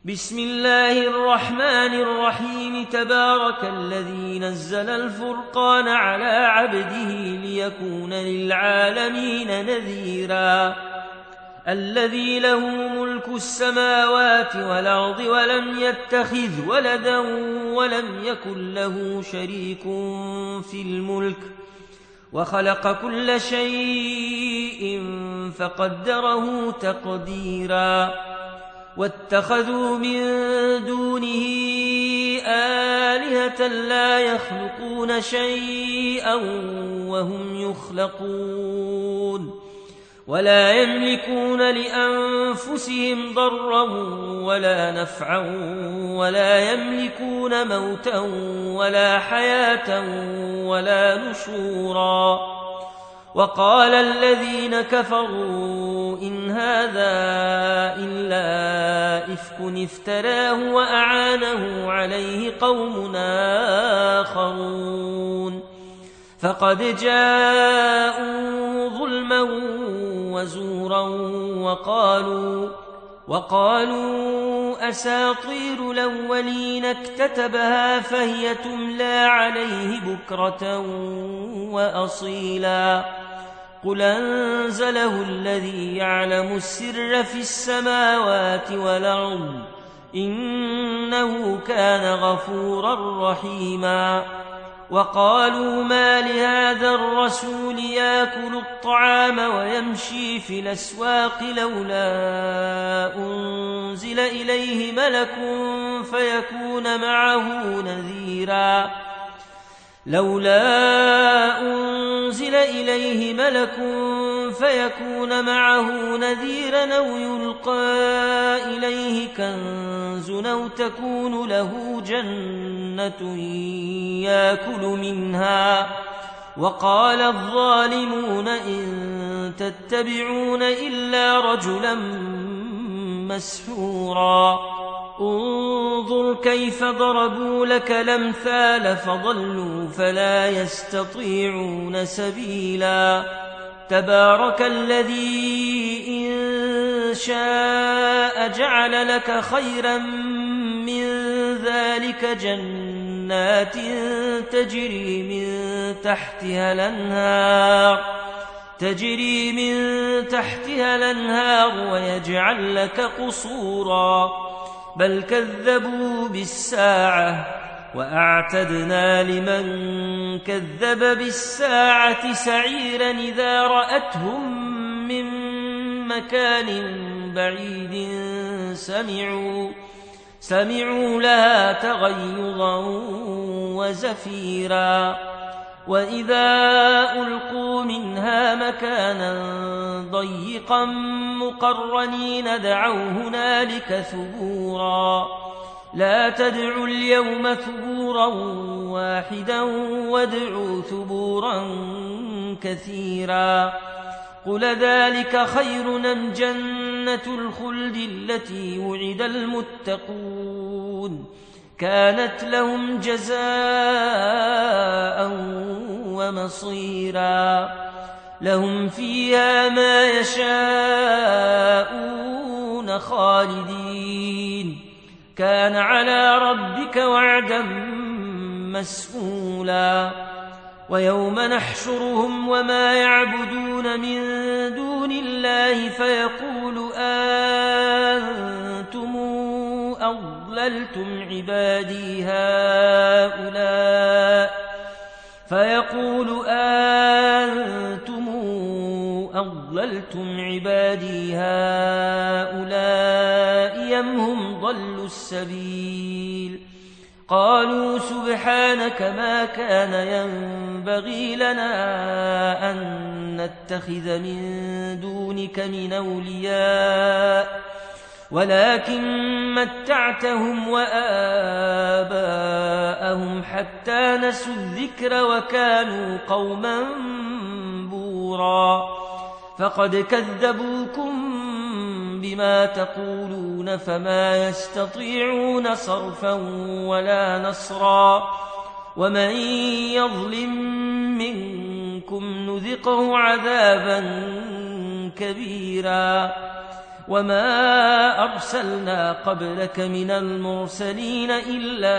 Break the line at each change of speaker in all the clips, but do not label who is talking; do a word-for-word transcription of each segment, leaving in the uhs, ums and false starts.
بسم الله الرحمن الرحيم تبارك الذي نزل الفرقان على عبده ليكون للعالمين نذيرا الذي له ملك السماوات والأرض ولم يتخذ ولدا ولم يكن له شريك في الملك وخلق كل شيء فقدره تقديرا واتخذوا من دونه آلهة لا يخلقون شيئا وهم يخلقون ولا يملكون لأنفسهم ضرا ولا نفعا ولا يملكون موتا ولا حياة ولا نشورا وقال الذين كفروا إن هذا إلا إفك افتراه وأعانه عليه قوم آخرون فقد جاءوا ظلما وزورا وقالوا وقالوا أساطير الأولين اكتتبها فهي تملى عليه بكرة وأصيلا قل أنزله الذي يعلم السر في السماوات والأرض إنه كان غفورا رحيما وقالوا ما لهذا الرسول يأكل الطعام ويمشي في الأسواق لولا أنزل إليه ملك فيكون معه نذيرا لولا أنزل إليه ملك فيكون معه نذيرا أو يلقى إليه كنز أو تكون له جنة يأكل منها وقال الظالمون إن تتبعون إلا رجلا مسحورا انظر كيف ضربوا لك الأمثال فضلوا فلا يستطيعون سبيلا تبارك الذي إن شاء جعل لك خيرا من ذلك جنات تجري من تحتها الأنهار تجري من تحتها الأنهار ويجعل لك قصورا بل كذبوا بالساعة وأعتدنا لمن كذب بالساعة سعيرا إذا رأتهم من مكان بعيد سمعوا سمعوا لها تغيظا وزفيرا وإذا ألقوا منها مكانا ضيقا مقرنين دعوا هنالك ثبورا لا تدعوا اليوم ثبورا واحدا وادعوا ثبورا كثيرا قل ذلك خير أم جنة الخلد التي وعد المتقون كانت لهم جزاء ومصيرا لهم فيها ما يشاءون خالدين كان على ربك وعدا مسئولا ويوم نحشرهم وما يعبدون من دون الله فيقول أنتم أضللتم عبادي هؤلاء فيقول أنتم أضللتم عبادي هؤلاء أم هم ضلوا السبيل قالوا سبحانك ما كان ينبغي لنا أن نتخذ من دونك من أولياء ولكن متعتهم وآباءهم حتى نسوا الذكر وكانوا قوما بورا فقد كذبوكم بما تقولون فما يستطيعون صرفا ولا نصرا ومن يظلم منكم نذقه عذابا كبيرا وما أرسلنا قبلك من المرسلين إلا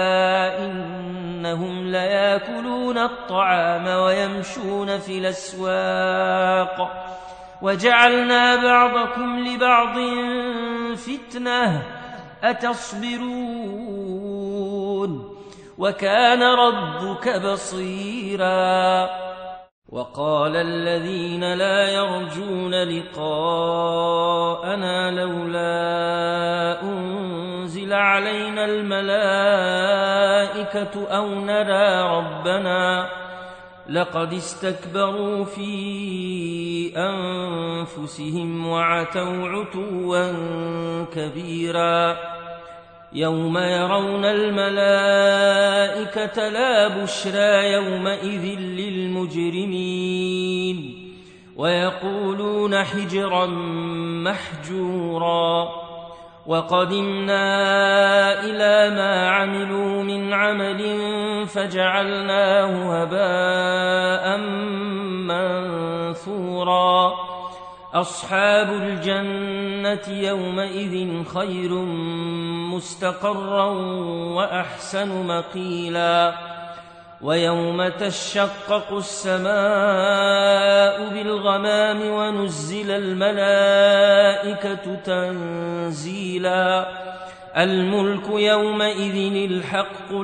إنهم ليأكلون الطعام ويمشون في الأسواق وجعلنا بعضكم لبعض فتنة أتصبرون وكان ربك بصيرا وقال الذين لا يرجون لقاءنا لولا أنزل علينا الملائكة أو نرى ربنا لقد استكبروا في أنفسهم وعتوا عتوا كبيرا يوم يرون الملائكة لا بشرى يومئذ للمجرمين ويقولون حجرا محجورا وقدمنا إلى ما عملوا من عمل فجعلناه هباء منثورا أصحاب الجنة يومئذ خير مستقرا وأحسن مقيلا ويوم تشقق السماء بالغمام ونزل الملائكة تنزيلا الملك يومئذ الحق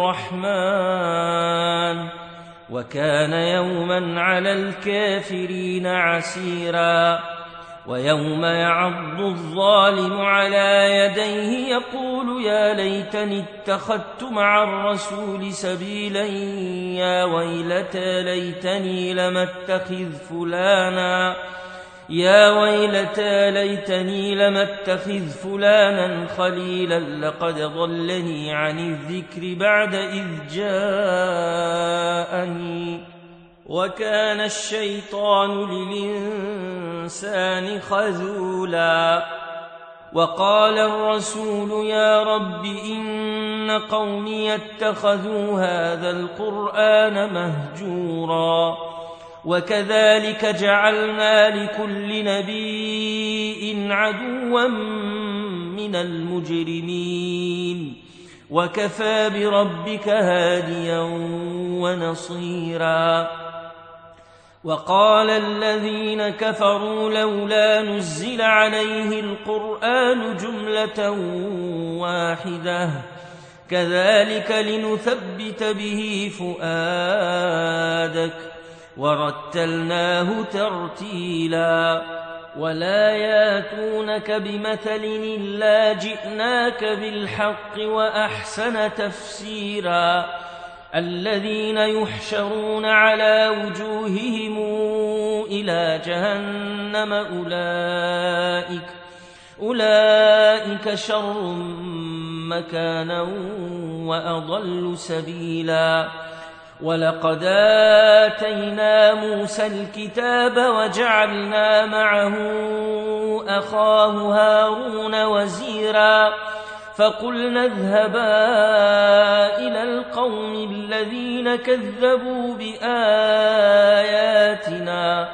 للرحمن وكان يوما على الكافرين عسيرا ويوم يعض الظالم على يديه يقول يا ليتني اتخذت مع الرسول سبيلا يا ويلتى ليتني لم اتخذ فلانا يا ويلتى ليتني لم اتخذ فلانا خليلا لقد ضلني عن الذكر بعد إذ جاءني وكان الشيطان للإنسان خذولا وقال الرسول يا رب إن قومي اتخذوا هذا القرآن مهجورا وكذلك جعلنا لكل نبي عدوا من المجرمين وكفى بربك هاديا ونصيرا وقال الذين كفروا لولا نزل عليه القرآن جملة واحدة كذلك لنثبت به فؤادك ورتلناه ترتيلا ولا ياتونك بمثل إلا جئناك بالحق وأحسن تفسيرا الذين يحشرون على وجوههم إلى جهنم أولئك أولئك شر مكانا وأضل سبيلا ولقد آتينا موسى الكتاب وجعلنا معه أخاه هارون وزيرا فقلنا اذهبا إلى القوم الذين كذبوا بآياتنا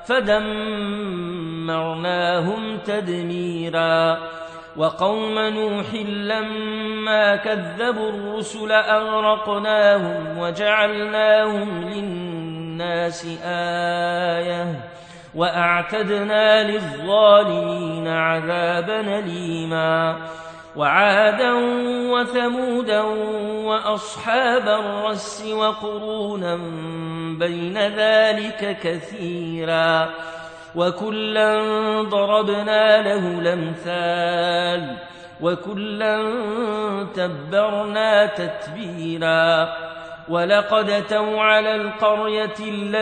فدمرناهم تدميرا وقوم نوح لما كذبوا الرسل أغرقناهم وجعلناهم للناس آية وأعتدنا للظالمين عذابا أليما وعادا وثمودا وأصحاب الرس وقرونا بين ذلك كثيرا وكلا ضربنا له الأمثال وكلا تبرنا تتبيرا ولقد أتوا على القرية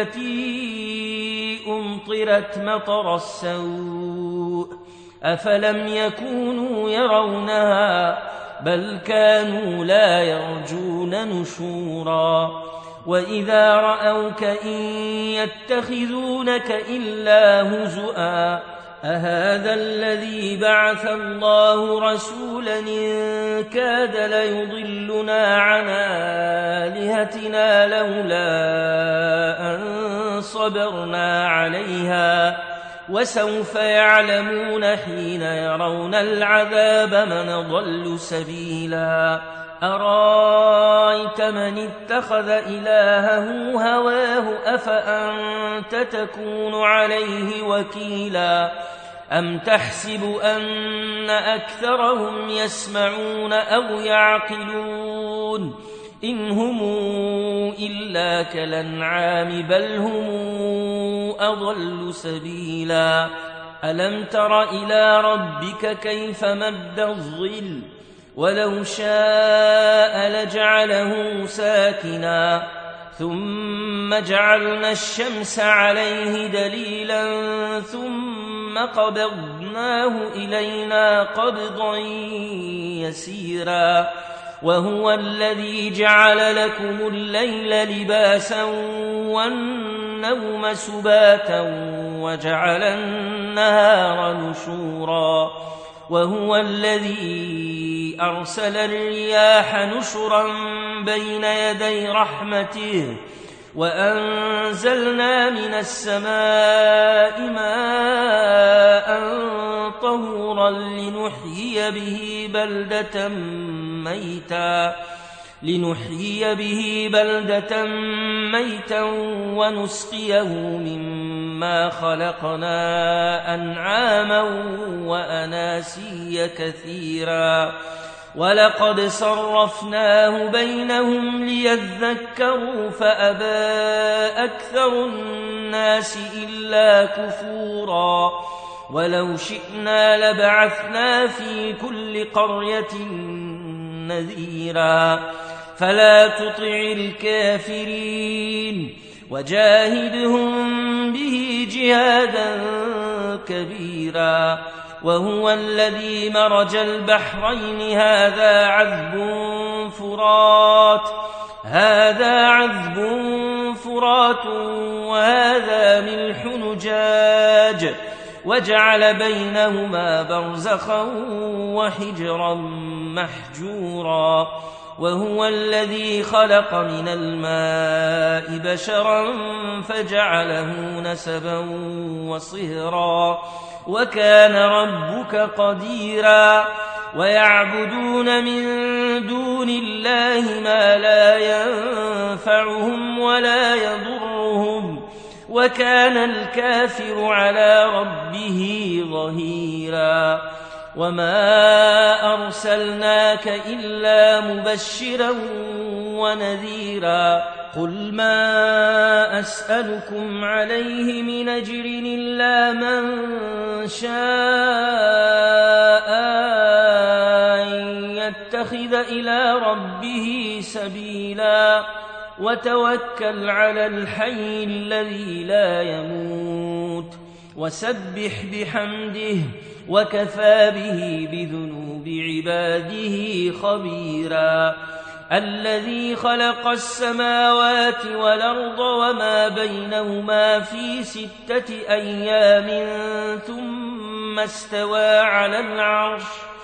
التي أمطرت مطر السوء أفلم يكونوا يرونها بل كانوا لا يرجون نشورا وإذا رأوك إن يتخذونك إلا هزؤا أهذا الذي بعث الله رسولا إن كاد ليضلنا عن آلهتنا لولا أن صبرنا عليها وسوف يعلمون حين يرون العذاب من ضل سبيلا أرايت من اتخذ إلهه هواه أفأنت تكون عليه وكيلا أم تحسب أن أكثرهم يسمعون أو يعقلون إن هم إلا كالأنعام بل هم أضل سبيلا ألم تر إلى ربك كيف مد الظل ولو شاء لجعله ساكنا ثم جعلنا الشمس عليه دليلا ثم قبضناه إلينا قبضا يسيرا وهو الذي جعل لكم الليل لباسا والنوم سباتا وجعل النهار نشورا وهو الذي أرسل الرياح نشرا بين يدي رحمته وأنزلنا من السماء ماء طهورا لنحيي به بلدة ميتا لنحيي به بلدة ميتا ونسقيه مما خلقنا أنعاما وأناسيا كثيرا ولقد صرفناه بينهم ليذكروا فأبى أكثر الناس إلا كفورا ولو شئنا لبعثنا في كل قرية نذيرا فلا تطع الكافرين وجاهدهم به جهادا كبيرا وهو الذي مرج البحرين هذا عذب فرات هذا عذب فرات وهذا ملح نجاج وجعل بينهما برزخا وحجرا محجورا وهو الذي خلق من الماء بشرا فجعله نسبا وصهرا وكان ربك قديرا ويعبدون من دون الله ما لا ينفعهم ولا يضرهم وكان الكافر على ربه ظهيرا وما أرسلناك إلا مبشرا ونذيرا قل ما أسألكم عليه من أجر إلا من شاء أن يتخذ إلى ربه سبيلا وتوكل على الحي الذي لا يموت وسبح بحمده وكفى به بذنوب عباده خبيرا الذي خلق السماوات والأرض وما بينهما في ستة أيام ثم استوى على العرش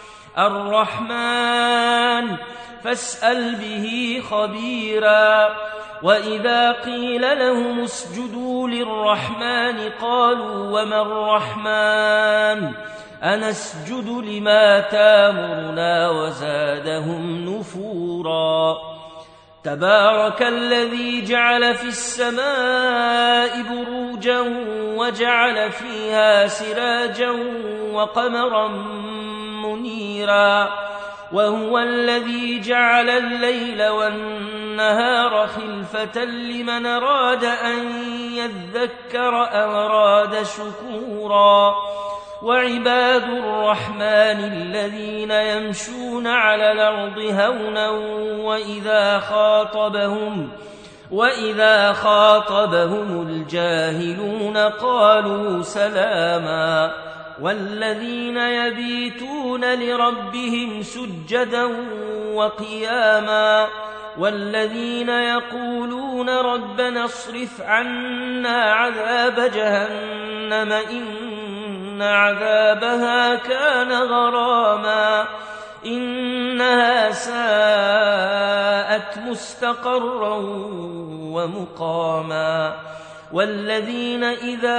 الرحمن فاسأل به خبيرا وإذا قيل لهم اسجدوا للرحمن قالوا وما الرحمن أنسجد لما تامرنا وزادهم نفورا تبارك الذي جعل في السماء بروجا وجعل فيها سراجا وقمرا منيرا وهو الذي جعل الليل والنهار خلفة لمن أراد أن يذكر أو أراد شكورا وعباد الرحمن الذين يمشون على الأرض هونا وإذا خاطبهم وإذا خاطبهم الجاهلون قالوا سلاما والذين يبيتون لربهم سجدا وقياما والذين يقولون ربنا اصرف عنا عذاب جهنم إن عذابها كان غراما إنها ساءت مستقرا ومقاما والذين إذا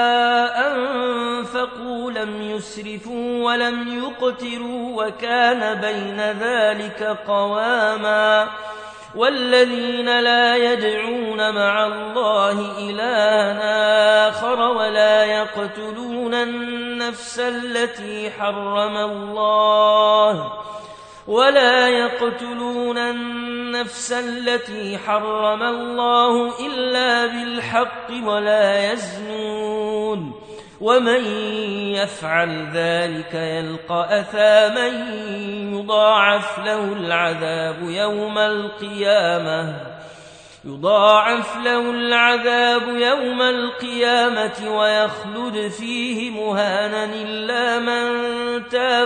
أنفقوا لم يسرفوا ولم يقتروا وكان بين ذلك قواما والذين لا يدعون مع الله إلها آخر ولا يقتلون النفس التي حرم الله ولا يقتلون النفس التي حرم الله إلا بالحق ولا يزنون ومن يفعل ذلك يلقى أثاما يضاعف له العذاب يوم القيامة يضاعف له العذاب يوم القيامة ويخلد فيه مهانا إلا من تاب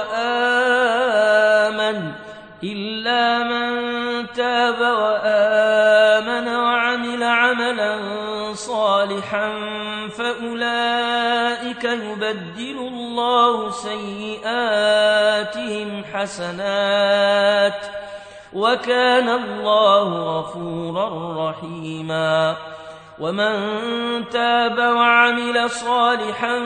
وآمن إلا من تاب وآمن وعمل عملا صالحا فأولئك يبدل الله سيئاتهم حسنات وكان الله غفورا رحيما ومن تاب وعمل صالحا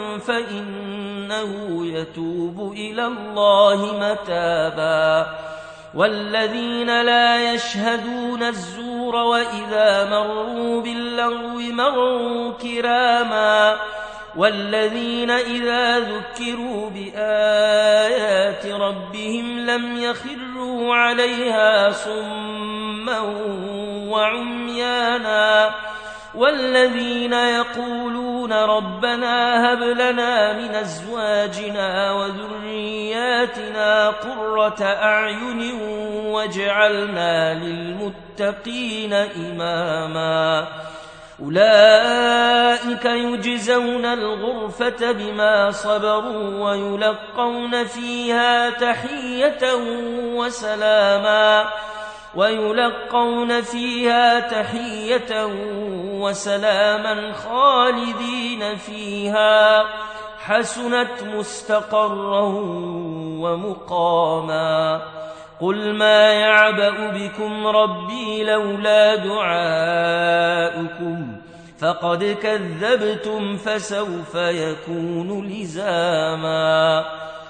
فإنه يتوب إلى الله متابا والذين لا يشهدون الزور وإذا مروا باللغو مروا كراما والذين إذا ذكروا بآيات ربهم لم يخروا عليها صما وعميانا والذين يقولون ربنا هب لنا من أزواجنا وذرياتنا قرة أعين واجعلنا للمتقين إماما أولئك يجزون الغرفة بما صبروا ويلقون فيها تحية وسلاما ويلقون فيها تحية وسلاما خالدين فيها حسنت مستقرا ومقاما قل ما يعبأ بكم ربي لولا دعاؤكم فقد كذبتم فسوف يكون لزاما